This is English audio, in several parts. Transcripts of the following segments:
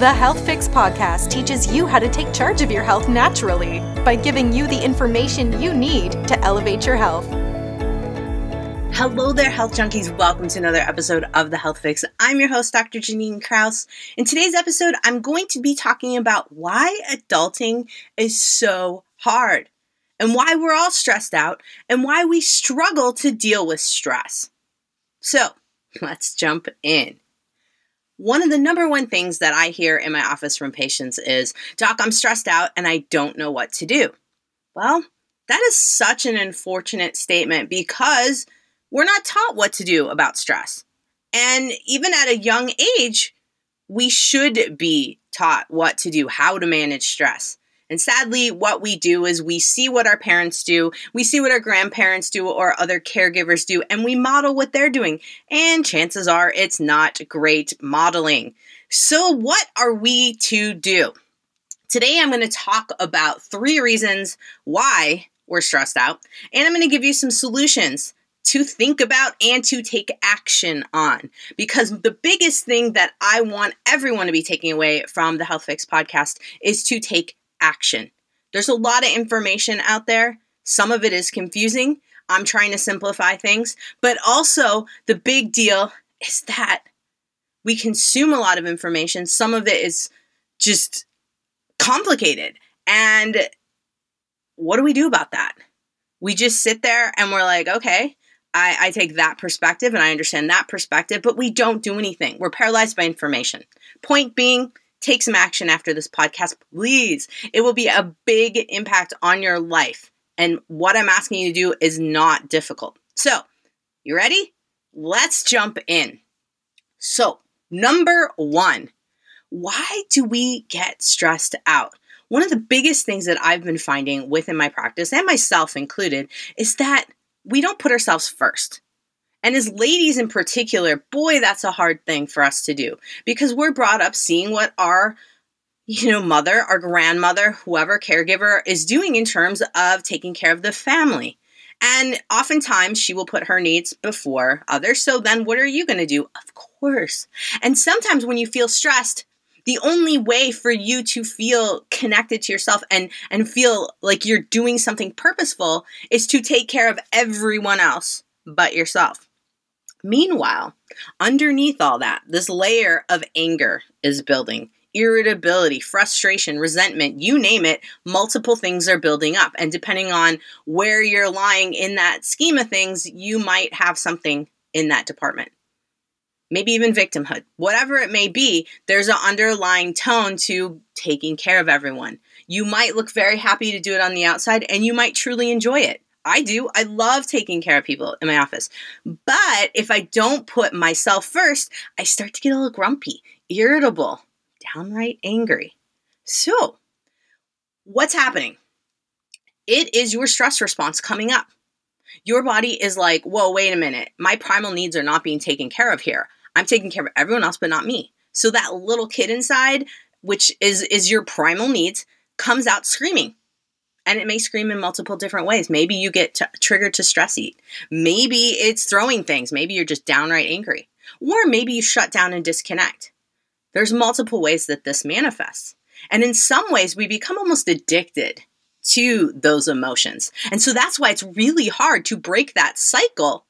The Health Fix podcast teaches you how to take charge of your health naturally by giving you the information you need to elevate your health. Hello there, health junkies. Welcome to another episode of The Health Fix. I'm your host, Dr. Janine Krause. In today's episode, I'm going to be talking about why adulting is so hard and why we're all stressed out and why we struggle to deal with stress. So let's jump in. One of the number one things that I hear in my office from patients is, "Doc, I'm stressed out and I don't know what to do." Well, that is such an unfortunate statement because we're not taught what to do about stress. And even at a young age, we should be taught what to do, how to manage stress. And sadly, what we do is we see what our parents do, we see what our grandparents do or other caregivers do, and we model what they're doing. And chances are it's not great modeling. So what are we to do? Today, I'm going to talk about 3 reasons why we're stressed out, and I'm going to give you some solutions to think about and to take action on. Because the biggest thing that I want everyone to be taking away from the Health Fix podcast is to take action. There's a lot of information out there. Some of it is confusing. I'm trying to simplify things. But also, the big deal is that we consume a lot of information. Some of it is just complicated. And what do we do about that? We just sit there and we're like, okay, I take that perspective and I understand that perspective, but we don't do anything. We're paralyzed by information. Point being, take some action after this podcast, please. It will be a big impact on your life. And what I'm asking you to do is not difficult. So, you ready? Let's jump in. So, number 1, why do we get stressed out? One of the biggest things that I've been finding within my practice, and myself included, is that we don't put ourselves first. And as ladies in particular, boy, that's a hard thing for us to do because we're brought up seeing what our, mother, our grandmother, whoever caregiver is doing in terms of taking care of the family. And oftentimes she will put her needs before others. So then what are you going to do? Of course. And sometimes when you feel stressed, the only way for you to feel connected to yourself and feel like you're doing something purposeful is to take care of everyone else but yourself. Meanwhile, underneath all that, this layer of anger is building. Irritability, frustration, resentment, you name it, multiple things are building up. And depending on where you're lying in that scheme of things, you might have something in that department. Maybe even victimhood. Whatever it may be, there's an underlying tone to taking care of everyone. You might look very happy to do it on the outside, and you might truly enjoy it. I do. I love taking care of people in my office. But if I don't put myself first, I start to get a little grumpy, irritable, downright angry. So, what's happening? It is your stress response coming up. Your body is like, whoa, wait a minute. My primal needs are not being taken care of here. I'm taking care of everyone else, but not me. So that little kid inside, which is your primal needs, comes out screaming. And it may scream in multiple different ways. Maybe you get triggered to stress eat. Maybe it's throwing things. Maybe you're just downright angry. Or maybe you shut down and disconnect. There's multiple ways that this manifests. And in some ways, we become almost addicted to those emotions. And so that's why it's really hard to break that cycle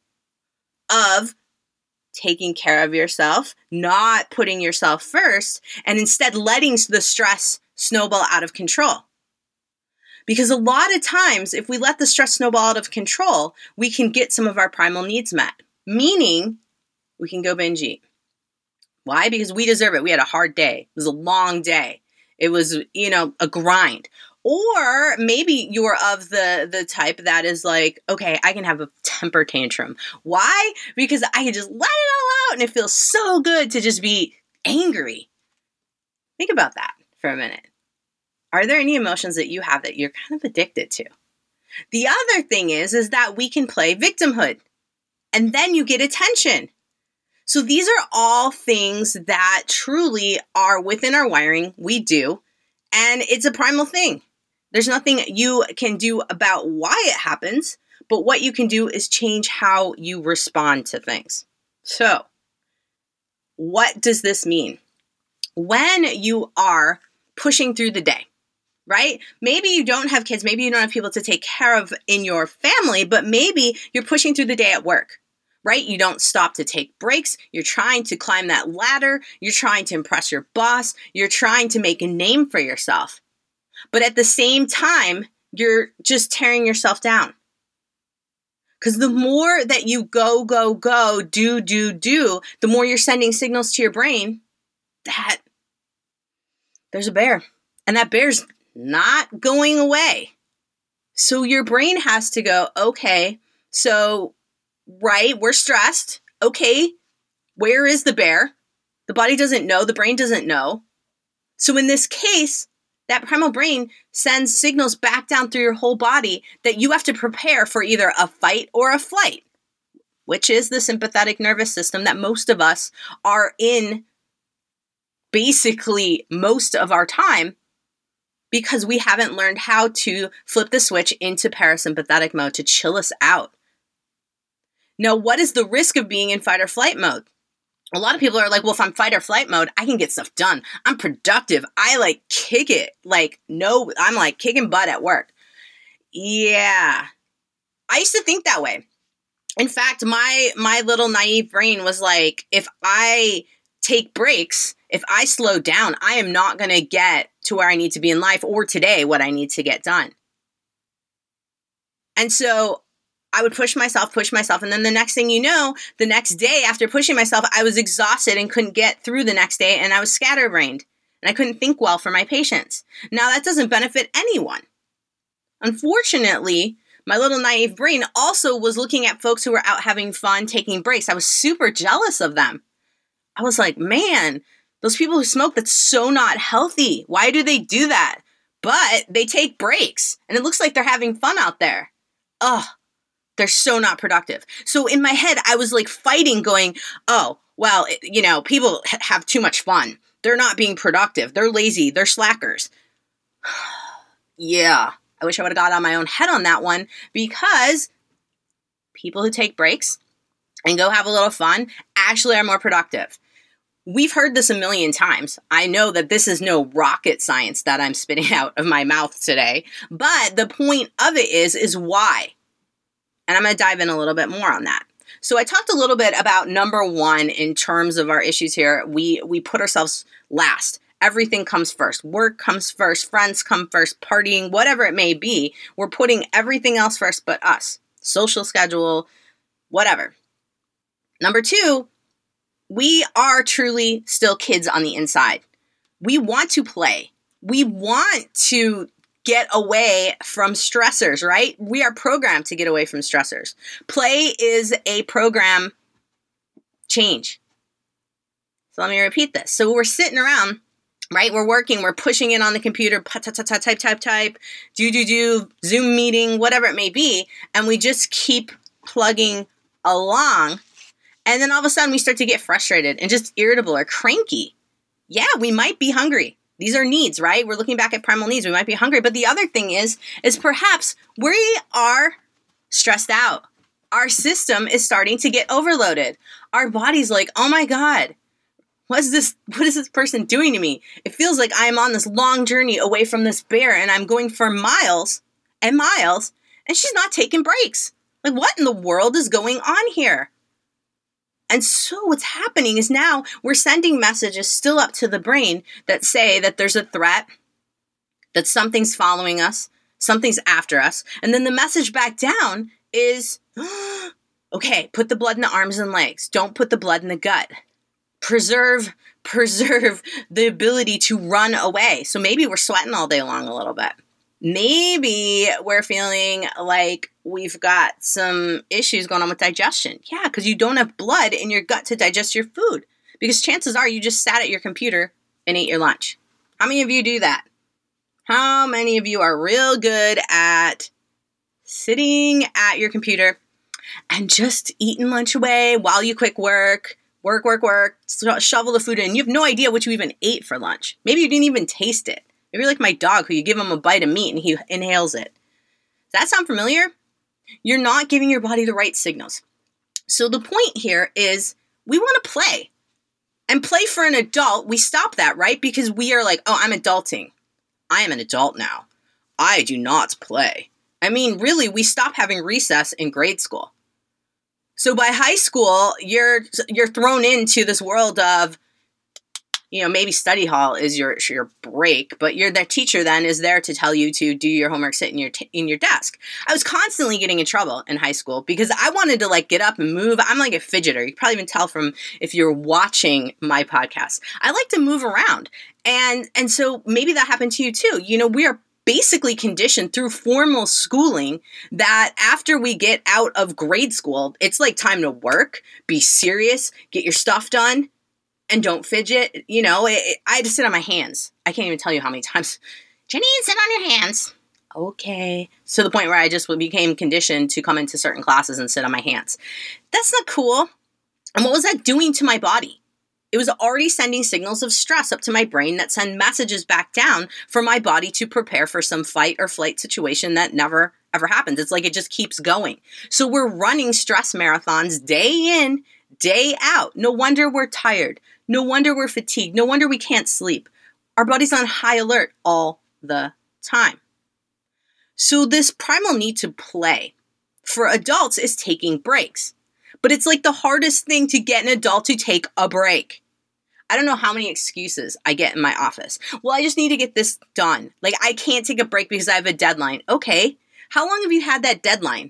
of taking care of yourself, not putting yourself first, and instead letting the stress snowball out of control. Because a lot of times, if we let the stress snowball out of control, we can get some of our primal needs met. Meaning, we can go binge eat. Why? Because we deserve it. We had a hard day. It was a long day. It was, a grind. Or maybe you're of the type that is like, okay, I can have a temper tantrum. Why? Because I can just let it all out and it feels so good to just be angry. Think about that for a minute. Are there any emotions that you have that you're kind of addicted to? The other thing is that we can play victimhood and then you get attention. So these are all things that truly are within our wiring. We do. And it's a primal thing. There's nothing you can do about why it happens, but what you can do is change how you respond to things. So, what does this mean? when you are pushing through the day, right? Maybe you don't have kids, maybe you don't have people to take care of in your family, but maybe you're pushing through the day at work, right? You don't stop to take breaks. You're trying to climb that ladder. You're trying to impress your boss. You're trying to make a name for yourself. But at the same time, you're just tearing yourself down. Because the more that you go, do, the more you're sending signals to your brain that there's a bear. And that bear's not going away. So your brain has to go, okay, so, right, we're stressed. Okay, where is the bear? The body doesn't know. The brain doesn't know. So in this case, that primal brain sends signals back down through your whole body that you have to prepare for either a fight or a flight, which is the sympathetic nervous system that most of us are in basically most of our time because we haven't learned how to flip the switch into parasympathetic mode to chill us out. Now, what is the risk of being in fight or flight mode? A lot of people are like, well, if I'm fight or flight mode, I can get stuff done. I'm productive. I kick it. I'm kicking butt at work. Yeah. I used to think that way. In fact, my little naive brain was like, if I take breaks, if I slow down, I am not going to get to where I need to be in life or today what I need to get done. And so I would push myself. And then the next thing you know, the next day after pushing myself, I was exhausted and couldn't get through the next day. And I was scatterbrained and I couldn't think well for my patients. Now that doesn't benefit anyone. Unfortunately, my little naive brain also was looking at folks who were out having fun, taking breaks. I was super jealous of them. I was like, man, those people who smoke, that's so not healthy. Why do they do that? But they take breaks and it looks like they're having fun out there. Ugh. They're so not productive. So in my head, I was fighting going, oh, well, people have too much fun. They're not being productive. They're lazy. They're slackers. Yeah. I wish I would have got on my own head on that one because people who take breaks and go have a little fun actually are more productive. We've heard this a million times. I know that this is no rocket science that I'm spitting out of my mouth today, but the point of it is why. And I'm going to dive in a little bit more on that. So I talked a little bit about number one in terms of our issues here. We put ourselves last. Everything comes first. Work comes first. Friends come first. Partying, whatever it may be. We're putting everything else first but us. Social schedule, whatever. Number two, we are truly still kids on the inside. We want to play. We want to get away from stressors, right? We are programmed to get away from stressors. Play is a program change. So let me repeat this. So we're sitting around, right? We're working, we're pushing in on the computer, type, do, Zoom meeting, whatever it may be, and we just keep plugging along. And then all of a sudden we start to get frustrated and just irritable or cranky. Yeah, we might be hungry. These are needs, right? We're looking back at primal needs. We might be hungry. But the other thing is perhaps we are stressed out. Our system is starting to get overloaded. Our body's like, oh my God, what is this person doing to me? It feels like I am on this long journey away from this bear and I'm going for miles and miles and she's not taking breaks. Like, what in the world is going on here? And so what's happening is now we're sending messages still up to the brain that say that there's a threat, that something's following us, something's after us. And then the message back down is, okay, put the blood in the arms and legs. Don't put the blood in the gut. Preserve the ability to run away. So maybe we're sweating all day long a little bit. Maybe we're feeling like we've got some issues going on with digestion. Yeah, because you don't have blood in your gut to digest your food. Because chances are you just sat at your computer and ate your lunch. How many of you do that? How many of you are real good at sitting at your computer and just eating lunch away while you quick work, shovel the food in? You have no idea what you even ate for lunch. Maybe you didn't even taste it. Maybe you're like my dog who you give him a bite of meat and he inhales it. Does that sound familiar? You're not giving your body the right signals. So the point here is we want to play. And play for an adult, we stop that, right? Because we are like, oh, I'm adulting. I am an adult now. I do not play. I mean, really, we stop having recess in grade school. So by high school, you're thrown into this world of, maybe study hall is your break, but the teacher then is there to tell you to do your homework, sit in your desk. I was constantly getting in trouble in high school because I wanted to get up and move. I'm like a fidgeter. You can probably even tell from if you're watching my podcast. I like to move around. And so maybe that happened to you too. We are basically conditioned through formal schooling that after we get out of grade school, it's like time to work, be serious, get your stuff done, and don't fidget. I had to sit on my hands. I can't even tell you how many times. Janine, sit on your hands. Okay. To the point where I just became conditioned to come into certain classes and sit on my hands. That's not cool. And what was that doing to my body? It was already sending signals of stress up to my brain that send messages back down for my body to prepare for some fight or flight situation that never, ever happens. It's like it just keeps going. So we're running stress marathons day in, day out. No wonder we're tired. No wonder we're fatigued. No wonder we can't sleep. Our body's on high alert all the time. So this primal need to play for adults is taking breaks. But it's like the hardest thing to get an adult to take a break. I don't know how many excuses I get in my office. Well, I just need to get this done. I can't take a break because I have a deadline. Okay. How long have you had that deadline?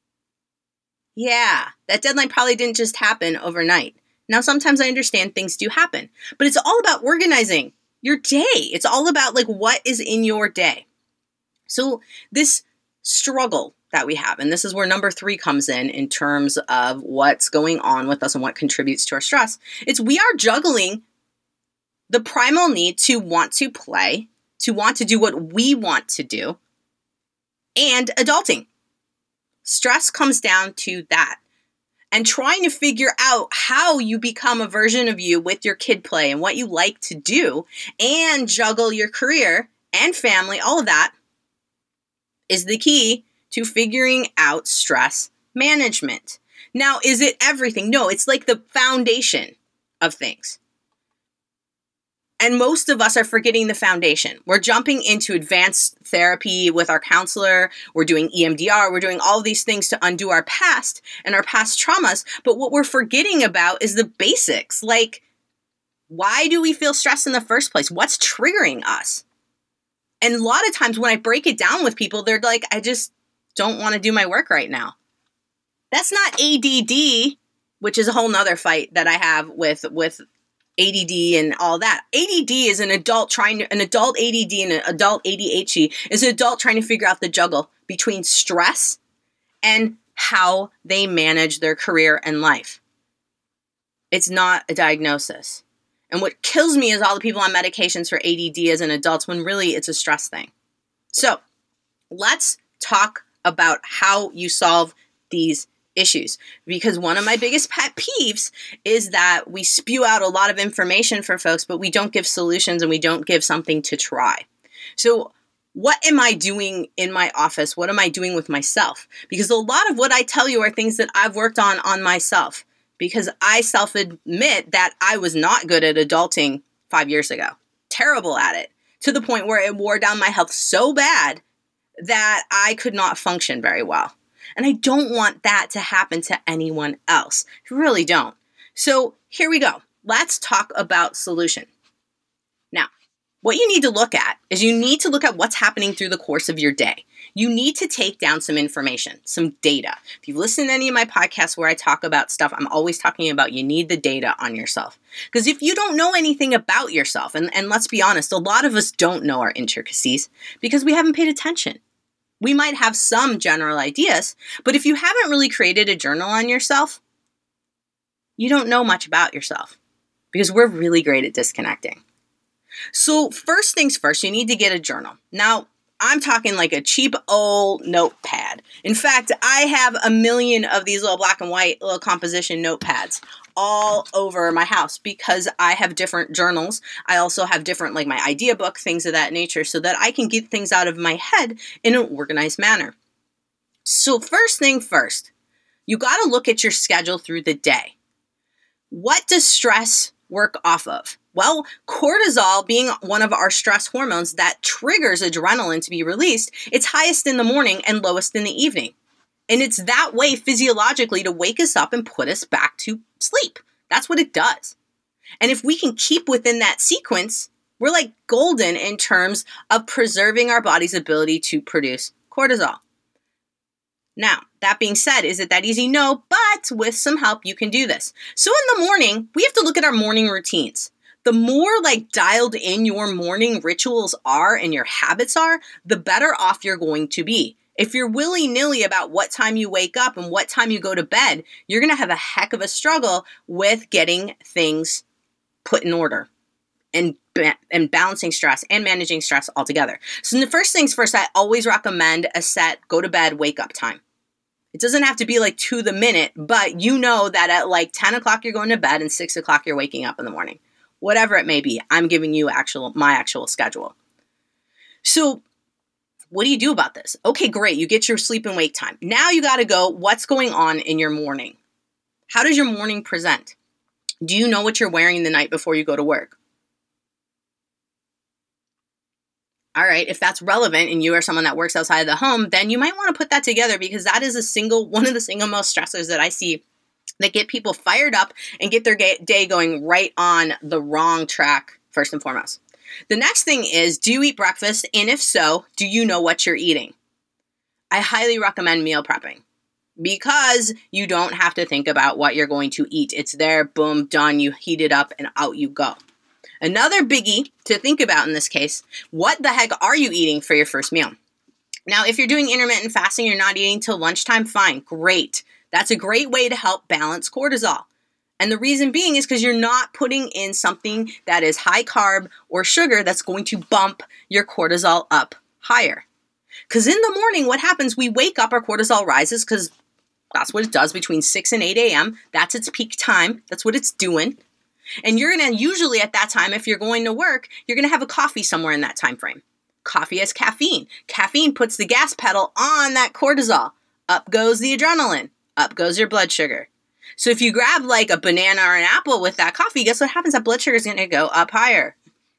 Yeah, that deadline probably didn't just happen overnight. Now, sometimes I understand things do happen, but it's all about organizing your day. It's all about what is in your day. So this struggle that we have, and this is where number 3 comes in terms of what's going on with us and what contributes to our stress. It's we are juggling the primal need to want to play, to want to do what we want to do, and adulting. Stress comes down to that. And trying to figure out how you become a version of you with your kid play and what you like to do and juggle your career and family, all of that is the key to figuring out stress management. Now, is it everything? No, it's like the foundation of things. And most of us are forgetting the foundation. We're jumping into advanced therapy with our counselor. We're doing EMDR. We're doing all of these things to undo our past and our past traumas. But what we're forgetting about is the basics. Why do we feel stressed in the first place? What's triggering us? And a lot of times when I break it down with people, they're like, I just don't want to do my work right now. That's not ADD, which is a whole nother fight that I have with ADD and all that. ADD is an adult ADD and an adult ADHD is an adult trying to figure out the juggle between stress and how they manage their career and life. It's not a diagnosis. And what kills me is all the people on medications for ADD as an adult when really it's a stress thing. So let's talk about how you solve these issues, because one of my biggest pet peeves is that we spew out a lot of information for folks, but we don't give solutions and we don't give something to try. So what am I doing in my office? What am I doing with myself? Because a lot of what I tell you are things that I've worked on myself, because I self-admit that I was not good at adulting 5 years ago. Terrible at it, to the point where it wore down my health so bad that I could not function very well. And I don't want that to happen to anyone else. I really don't. So here we go. Let's talk about solution. Now, what you need to look at is you need to look at what's happening through the course of your day. You need to take down some information, some data. If you've listened to any of my podcasts where I talk about stuff, I'm always talking about you need the data on yourself. Because if you don't know anything about yourself, and let's be honest, a lot of us don't know our intricacies because we haven't paid attention. We might have some general ideas, but if you haven't really created a journal on yourself, you don't know much about yourself because we're really great at disconnecting. So first things first, you need to get a journal. Now, I'm talking like a cheap old notepad. In fact, I have a million of these little black and white little composition notepads all over my house because I have different journals. I also have different, like my idea book, things of that nature, so that I can get things out of my head in an organized manner. So first thing first, you got to look at your schedule through the day. What does stress work off of? Well, cortisol, being one of our stress hormones that triggers adrenaline to be released, it's highest in the morning and lowest in the evening. And it's that way physiologically to wake us up and put us back to sleep. That's what it does. And if we can keep within that sequence, we're like golden in terms of preserving our body's ability to produce cortisol. Now, that being said, is it that easy? No, but with some help, you can do this. So in the morning, we have to look at our morning routines. The more like dialed in your morning rituals are and your habits are, the better off you're going to be. If you're willy-nilly about what time you wake up and what time you go to bed, you're going to have a heck of a struggle with getting things put in order and balancing stress and managing stress altogether. So the first things first, I always recommend a set go to bed, wake up time. It doesn't have to be like to the minute, but you know that at like 10 o'clock you're going to bed and 6 o'clock you're waking up in the morning. Whatever it may be, I'm giving you my actual schedule. So what do you do about this? Okay, great. You get your sleep and wake time. Now you got to go, what's going on in your morning? How does your morning present? Do you know what you're wearing the night before you go to work? All right, if that's relevant and you are someone that works outside of the home, then you might want to put that together because that is one of the single most stressors that I see that get people fired up and get their day going right on the wrong track, first and foremost. The next thing is, do you eat breakfast? And if so, do you know what you're eating? I highly recommend meal prepping because you don't have to think about what you're going to eat. It's there, boom, done. You heat it up and out you go. Another biggie to think about in this case, what the heck are you eating for your first meal? Now, if you're doing intermittent fasting, you're not eating till lunchtime, fine, great. That's a great way to help balance cortisol. And the reason being is because you're not putting in something that is high carb or sugar that's going to bump your cortisol up higher. Because in the morning, what happens, we wake up, our cortisol rises because that's what it does between 6 and 8 a.m. That's its peak time. That's what it's doing. And you're going to usually at that time, if you're going to work, you're going to have a coffee somewhere in that time frame. Coffee has caffeine. Caffeine puts the gas pedal on that cortisol. Up goes the adrenaline. Up goes your blood sugar. So if you grab like a banana or an apple with that coffee, guess what happens? That blood sugar is going to go up higher.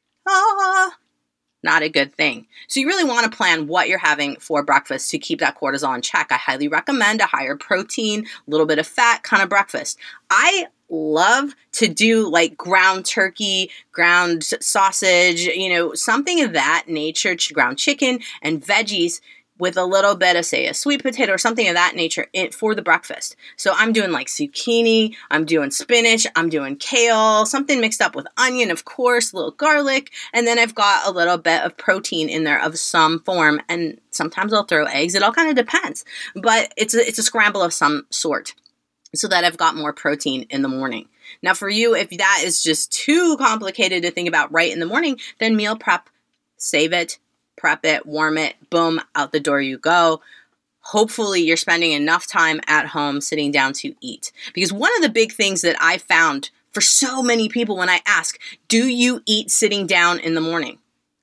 Not a good thing. So you really want to plan what you're having for breakfast to keep that cortisol in check. I highly recommend a higher protein, a little bit of fat kind of breakfast. I love to do like ground turkey, ground sausage, something of that nature, ground chicken and veggies with a little bit of, say, a sweet potato or something of that nature for the breakfast. So I'm doing like zucchini, I'm doing spinach, I'm doing kale, something mixed up with onion, of course, a little garlic, and then I've got a little bit of protein in there of some form, and sometimes I'll throw eggs. It all kind of depends, but it's a scramble of some sort so that I've got more protein in the morning. Now for you, if that is just too complicated to think about right in the morning, then meal prep, save it, prep it, warm it, boom, out the door you go. Hopefully you're spending enough time at home sitting down to eat. Because one of the big things that I found for so many people when I ask, do you eat sitting down in the morning?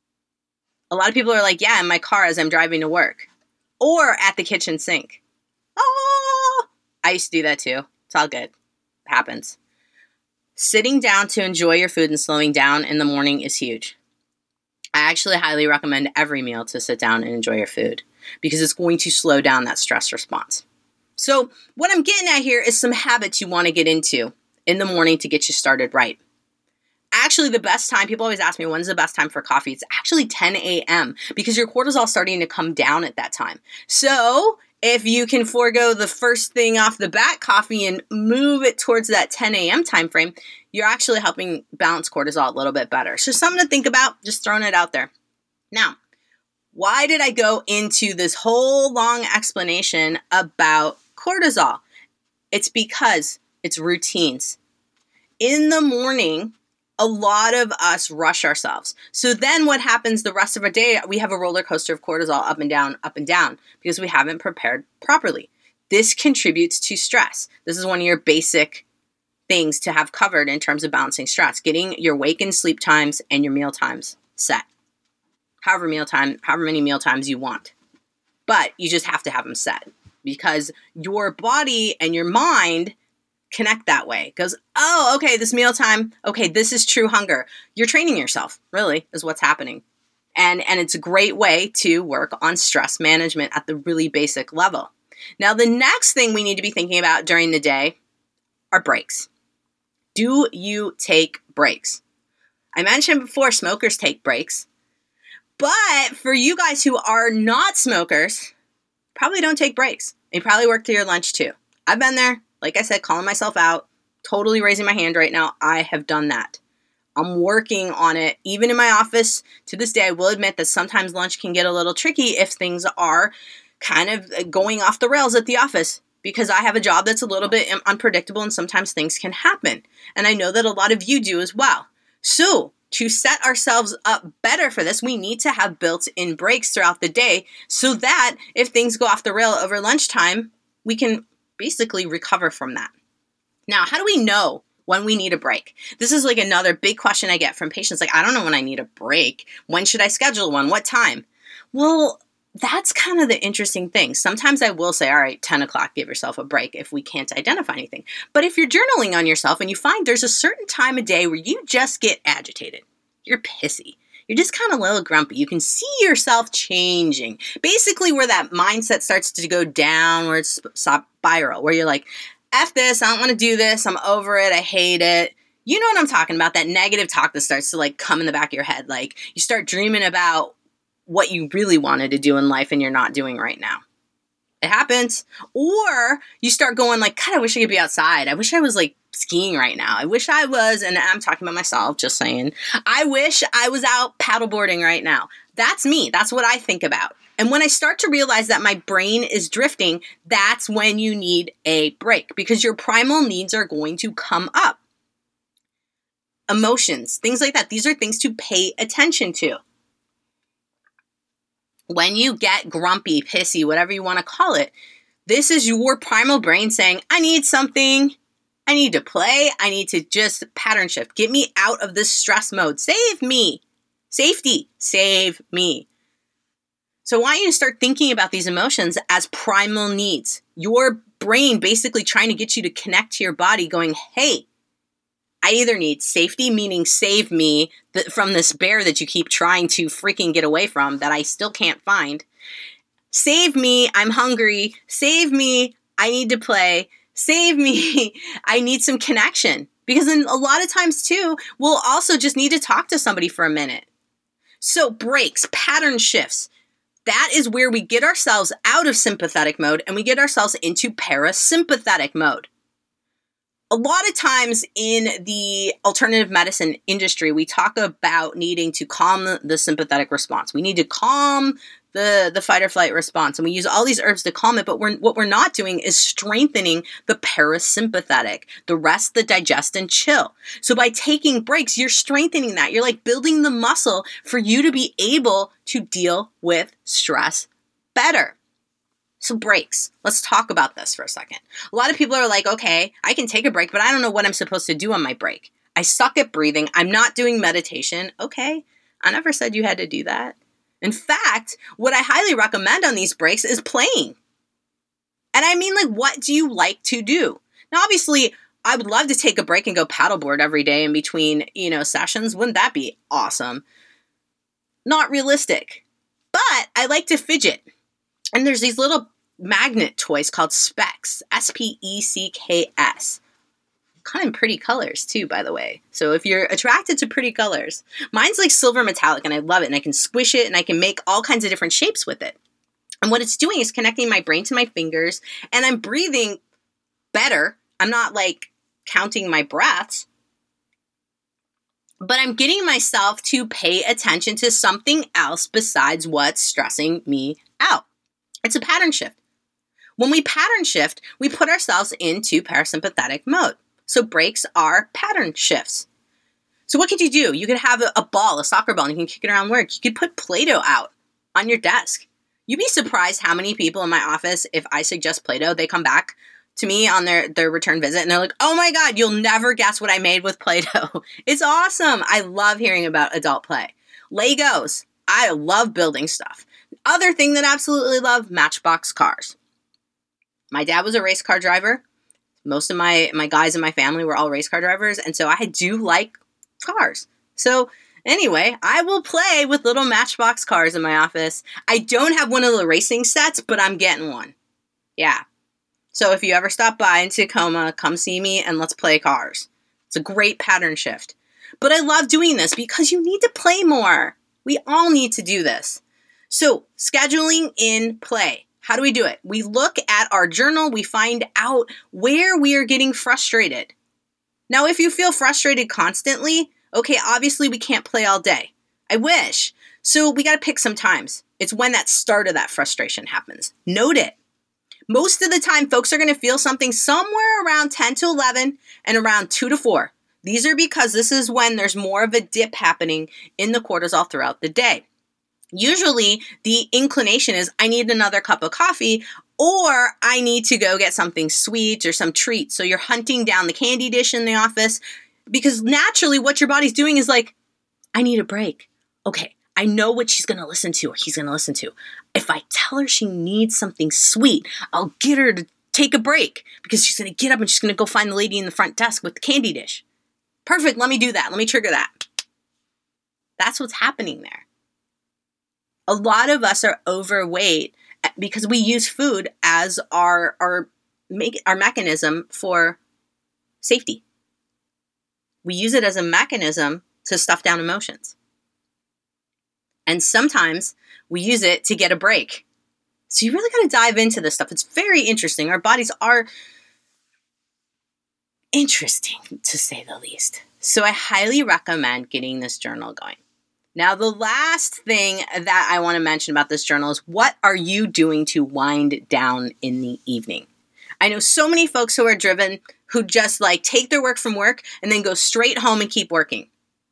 A lot of people are like, yeah, in my car as I'm driving to work. Or at the kitchen sink. Oh, I used to do that too. It's all good. It happens. Sitting down to enjoy your food and slowing down in the morning is huge. I actually highly recommend every meal to sit down and enjoy your food because it's going to slow down that stress response. So what I'm getting at here is some habits you want to get into in the morning to get you started right. Actually, the best time, people always ask me, when's the best time for coffee? It's actually 10 a.m. because your cortisol is starting to come down at that time. So if you can forego the first thing off the bat, coffee, and move it towards that 10 a.m. time frame, you're actually helping balance cortisol a little bit better. So something to think about, just throwing it out there. Now, why did I go into this whole long explanation about cortisol? It's because it's routines. In the morning, a lot of us rush ourselves. So then what happens the rest of our day? We have a roller coaster of cortisol up and down because we haven't prepared properly. This contributes to stress. This is one of your basic things to have covered in terms of balancing stress, getting your wake and sleep times and your meal times set. However many meal times you want. But you just have to have them set because your body and your mind connect that way. It goes, oh, okay, this mealtime, okay, this is true hunger. You're training yourself, really, is what's happening. And it's a great way to work on stress management at the really basic level. Now, the next thing we need to be thinking about during the day are breaks. Do you take breaks? I mentioned before, smokers take breaks. But for you guys who are not smokers, probably don't take breaks. You probably work through your lunch too. I've been there, like I said, calling myself out, totally raising my hand right now. I have done that. I'm working on it. Even in my office, to this day, I will admit that sometimes lunch can get a little tricky if things are kind of going off the rails at the office, because I have a job that's a little bit unpredictable and sometimes things can happen. And I know that a lot of you do as well. So to set ourselves up better for this, we need to have built-in breaks throughout the day so that if things go off the rail over lunchtime, we can basically recover from that. Now, how do we know when we need a break? This is like another big question I get from patients. Like, I don't know when I need a break. When should I schedule one? What time? Well, that's kind of the interesting thing. Sometimes I will say, all right, 10 o'clock, give yourself a break if we can't identify anything. But if you're journaling on yourself and you find there's a certain time of day where you just get agitated, you're pissy, you're just kind of a little grumpy, you can see yourself changing. Basically where that mindset starts to go downward spiral, where you're like, F this, I don't want to do this, I'm over it, I hate it. You know what I'm talking about, that negative talk that starts to like come in the back of your head. Like you start dreaming about what you really wanted to do in life and you're not doing right now. It happens. Or you start going like, God, I wish I could be outside. I wish I was like skiing right now. I wish I was, and I'm talking about myself, just saying, I wish I was out paddleboarding right now. That's me. That's what I think about. And when I start to realize that my brain is drifting, that's when you need a break, because your primal needs are going to come up. Emotions, things like that. These are things to pay attention to. When you get grumpy, pissy, whatever you want to call it, this is your primal brain saying, I need something. I need to play. I need to just pattern shift. Get me out of this stress mode. Save me. Safety. Save me. So I want you to start thinking about these emotions as primal needs. Your brain basically trying to get you to connect to your body going, hey, I either need safety, meaning save me from this bear that you keep trying to freaking get away from that I still can't find. Save me, I'm hungry. Save me, I need to play. Save me, I need some connection. Because then a lot of times too, we'll also just need to talk to somebody for a minute. So breaks, pattern shifts. That is where we get ourselves out of sympathetic mode and we get ourselves into parasympathetic mode. A lot of times in the alternative medicine industry, we talk about needing to calm the sympathetic response. We need to calm the fight or flight response. And we use all these herbs to calm it. But what we're not doing is strengthening the parasympathetic, the rest, the digest, and chill. So by taking breaks, you're strengthening that. You're like building the muscle for you to be able to deal with stress better. So breaks. Let's talk about this for a second. A lot of people are like, okay, I can take a break, but I don't know what I'm supposed to do on my break. I suck at breathing. I'm not doing meditation. Okay, I never said you had to do that. In fact, what I highly recommend on these breaks is playing. And I mean, like, what do you like to do? Now, obviously, I would love to take a break and go paddleboard every day in between, sessions. Wouldn't that be awesome? Not realistic. But I like to fidget. And there's these little magnet toys called Specs, S-P-E-C-K-S. Kind of pretty colors too, by the way. So if you're attracted to pretty colors, mine's like silver metallic and I love it. And I can squish it and I can make all kinds of different shapes with it. And what it's doing is connecting my brain to my fingers and I'm breathing better. I'm not like counting my breaths. But I'm getting myself to pay attention to something else besides what's stressing me out. It's a pattern shift. When we pattern shift, we put ourselves into parasympathetic mode. So breaks are pattern shifts. So what could you do? You could have a ball, a soccer ball, and you can kick it around work. You could put Play-Doh out on your desk. You'd be surprised how many people in my office, if I suggest Play-Doh, they come back to me on their return visit and they're like, oh my God, you'll never guess what I made with Play-Doh. It's awesome. I love hearing about adult play. Legos. I love building stuff. Other thing that I absolutely love, Matchbox cars. My dad was a race car driver. Most of my guys in my family were all race car drivers, and so I do like cars. So anyway, I will play with little Matchbox cars in my office. I don't have one of the racing sets, but I'm getting one. Yeah. So if you ever stop by in Tacoma, come see me and let's play cars. It's a great pattern shift. But I love doing this because you need to play more. We all need to do this. So scheduling in play. How do we do it? We look at our journal. We find out where we are getting frustrated. Now, if you feel frustrated constantly, okay, obviously we can't play all day. I wish. So we got to pick some times. It's when that start of that frustration happens. Note it. Most of the time, folks are going to feel something somewhere around 10 to 11 and around 2 to 4. These are because this is when there's more of a dip happening in the cortisol throughout the day. Usually, the inclination is, I need another cup of coffee, or I need to go get something sweet or some treat. So you're hunting down the candy dish in the office because naturally what your body's doing is like, I need a break. Okay, I know what she's going to listen to or he's going to listen to. If I tell her she needs something sweet, I'll get her to take a break because she's going to get up and she's going to go find the lady in the front desk with the candy dish. Perfect, let me do that. Let me trigger that. That's what's happening there. A lot of us are overweight because we use food as our mechanism for safety. We use it as a mechanism to stuff down emotions. And sometimes we use it to get a break. So you really got to dive into this stuff. It's very interesting. Our bodies are interesting, to say the least. So I highly recommend getting this journal going. Now, the last thing that I want to mention about this journal is what are you doing to wind down in the evening? I know so many folks who are driven who just like take their work from work and then go straight home and keep working.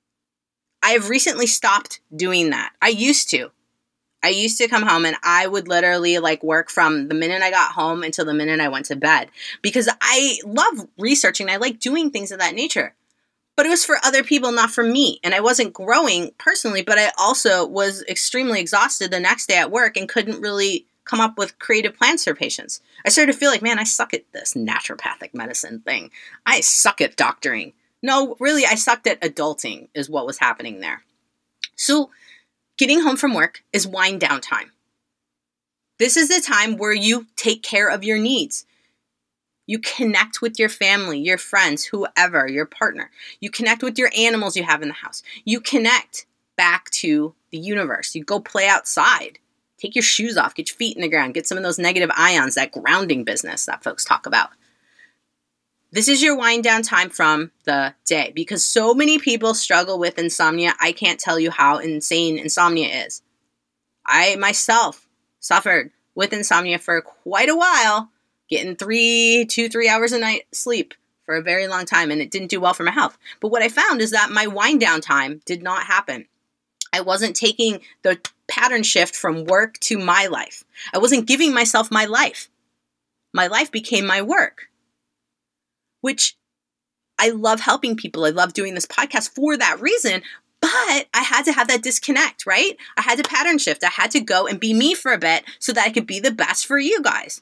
I have recently stopped doing that. I used to come home and I would literally like work from the minute I got home until the minute I went to bed because I love researching. I like doing things of that nature. But it was for other people, not for me. And I wasn't growing personally, but I also was extremely exhausted the next day at work and couldn't really come up with creative plans for patients. I started to feel like, man, I suck at this naturopathic medicine thing. I suck at doctoring. No, really, I sucked at adulting is what was happening there. So getting home from work is wind down time. This is the time where you take care of your needs. You connect with your family, your friends, whoever, your partner. You connect with your animals you have in the house. You connect back to the universe. You go play outside. Take your shoes off. Get your feet in the ground. Get some of those negative ions, that grounding business that folks talk about. This is your wind down time from the day because so many people struggle with insomnia. I can't tell you how insane insomnia is. I myself suffered with insomnia for quite a while, getting 3 hours a night sleep for a very long time, and it didn't do well for my health. But what I found is that my wind down time did not happen. I wasn't taking the pattern shift from work to my life. I wasn't giving myself my life. My life became my work, which I love helping people. I love doing this podcast for that reason, but I had to have that disconnect, right? I had to pattern shift. I had to go and be me for a bit so that I could be the best for you guys.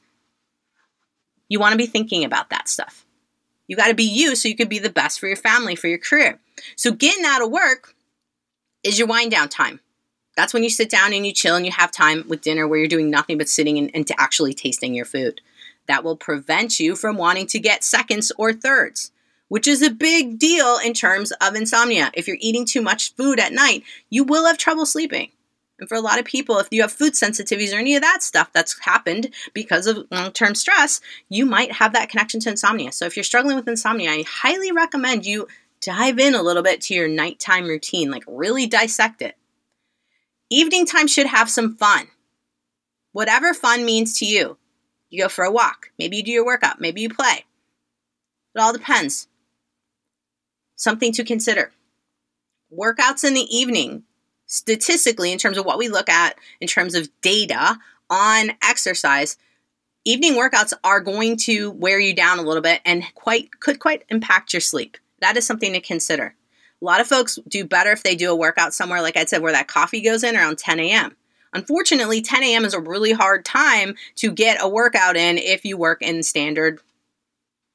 You want to be thinking about that stuff. You got to be you so you could be the best for your family, for your career. So getting out of work is your wind down time. That's when you sit down and you chill and you have time with dinner where you're doing nothing but sitting and to actually tasting your food. That will prevent you from wanting to get seconds or thirds, which is a big deal in terms of insomnia. If you're eating too much food at night, you will have trouble sleeping. And for a lot of people, if you have food sensitivities or any of that stuff that's happened because of long-term stress, you might have that connection to insomnia. So if you're struggling with insomnia, I highly recommend you dive in a little bit to your nighttime routine, like really dissect it. Evening time should have some fun. Whatever fun means to you. You go for a walk. Maybe you do your workout. Maybe you play. It all depends. Something to consider. Workouts in the evening. Statistically, in terms of what we look at, in terms of data on exercise, evening workouts are going to wear you down a little bit and could quite impact your sleep. That is something to consider. A lot of folks do better if they do a workout somewhere, like I said, where that coffee goes in around 10 a.m. Unfortunately, 10 a.m. is a really hard time to get a workout in if you work in standard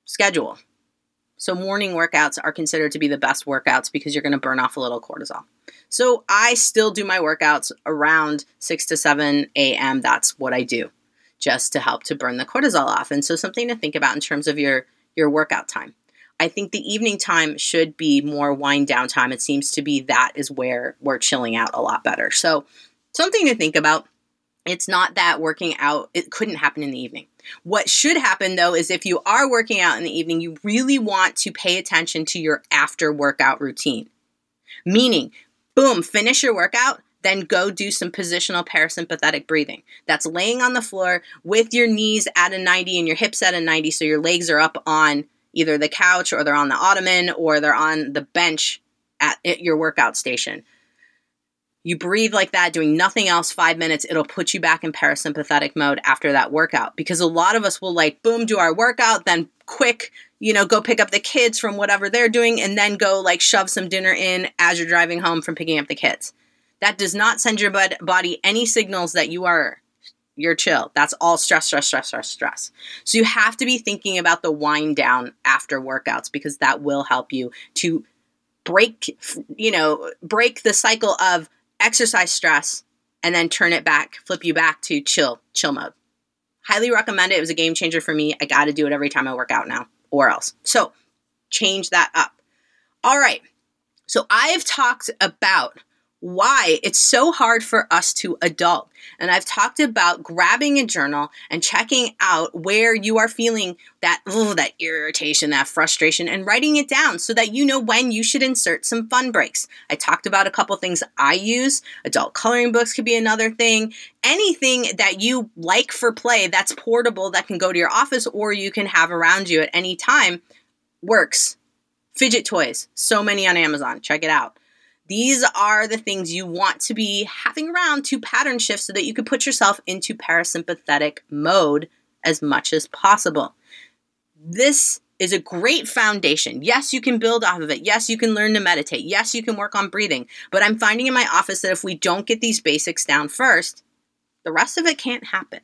schedule. So morning workouts are considered to be the best workouts because you're going to burn off a little cortisol. So I still do my workouts around 6 to 7 a.m. That's what I do, just to help to burn the cortisol off. And so something to think about in terms of your workout time. I think the evening time should be more wind down time. It seems to be that is where we're chilling out a lot better. So something to think about. It's not that working out, it couldn't happen in the evening. What should happen though is if you are working out in the evening, you really want to pay attention to your after workout routine. Meaning, boom, finish your workout, then go do some positional parasympathetic breathing. That's laying on the floor with your knees at a 90 and your hips at a 90 so your legs are up on either the couch or they're on the ottoman or they're on the bench at your workout station. You breathe like that, doing nothing else, 5 minutes, it'll put you back in parasympathetic mode after that workout. Because a lot of us will boom, do our workout, then quick, go pick up the kids from whatever they're doing and then go shove some dinner in as you're driving home from picking up the kids. That does not send your body any signals that you're chill. That's all stress. So you have to be thinking about the wind down after workouts because that will help you to break the cycle of exercise stress and then flip you back to chill mode. Highly recommend it. It was a game changer for me. I got to do it every time I work out now or else. So change that up. All right. So I've talked about why it's so hard for us to adult. And I've talked about grabbing a journal and checking out where you are feeling that irritation, that frustration, and writing it down so that you know when you should insert some fun breaks. I talked about a couple things I use. Adult coloring books could be another thing. Anything that you like for play that's portable that can go to your office or you can have around you at any time works. Fidget toys, so many on Amazon. Check it out. These are the things you want to be having around to pattern shift so that you can put yourself into parasympathetic mode as much as possible. This is a great foundation. Yes, you can build off of it. Yes, you can learn to meditate. Yes, you can work on breathing. But I'm finding in my office that if we don't get these basics down first, the rest of it can't happen.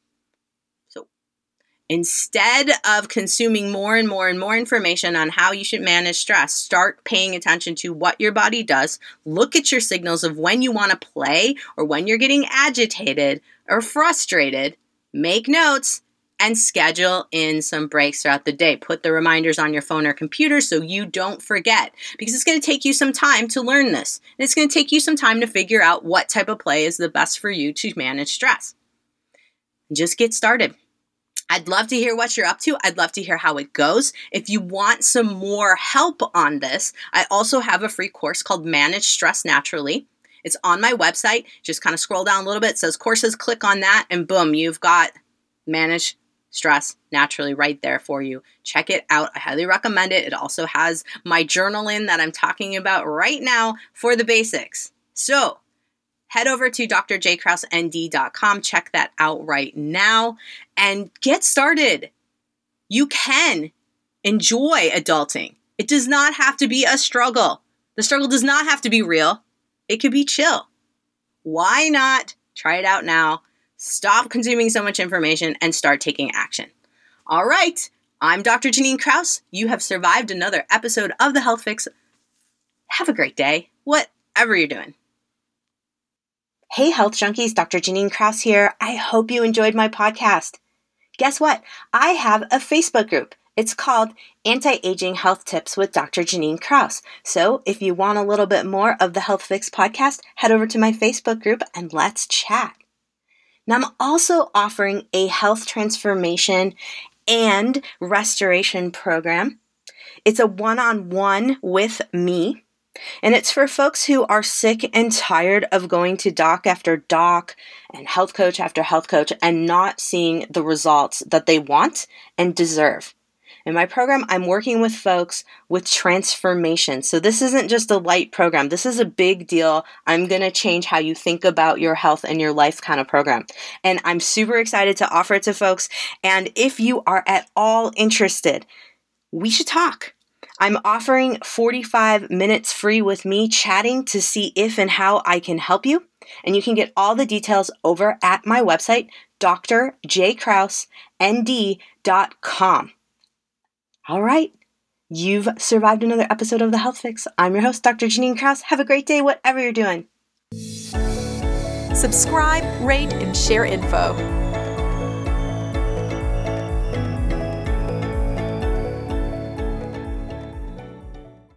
Instead of consuming more and more and more information on how you should manage stress, start paying attention to what your body does. Look at your signals of when you want to play or when you're getting agitated or frustrated. Make notes and schedule in some breaks throughout the day. Put the reminders on your phone or computer so you don't forget because it's going to take you some time to learn this. And it's going to take you some time to figure out what type of play is the best for you to manage stress. Just get started. I'd love to hear what you're up to. I'd love to hear how it goes. If you want some more help on this, I also have a free course called Manage Stress Naturally. It's on my website. Just kind of scroll down a little bit. It says courses, click on that, and boom, you've got Manage Stress Naturally right there for you. Check it out. I highly recommend it. It also has my journal in that I'm talking about right now for the basics. So head over to drjkrausend.com. Check that out right now and get started. You can enjoy adulting. It does not have to be a struggle. The struggle does not have to be real. It could be chill. Why not try it out now? Stop consuming so much information and start taking action. All right. I'm Dr. Janine Kraus. You have survived another episode of The Health Fix. Have a great day, whatever you're doing. Hey, Health Junkies, Dr. Janine Kraus here. I hope you enjoyed my podcast. Guess what? I have a Facebook group. It's called Anti-Aging Health Tips with Dr. Janine Kraus. So if you want a little bit more of the Health Fix podcast, head over to my Facebook group and let's chat. Now, I'm also offering a health transformation and restoration program. It's a one-on-one with me. And it's for folks who are sick and tired of going to doc after doc and health coach after health coach and not seeing the results that they want and deserve. In my program, I'm working with folks with transformation. So this isn't just a light program. This is a big deal. I'm going to change how you think about your health and your life kind of program. And I'm super excited to offer it to folks. And if you are at all interested, we should talk. I'm offering 45 minutes free with me chatting to see if and how I can help you. And you can get all the details over at my website, drjkrausend.com. All right. You've survived another episode of The Health Fix. I'm your host, Dr. Janine Krause. Have a great day, whatever you're doing. Subscribe, rate, and share info.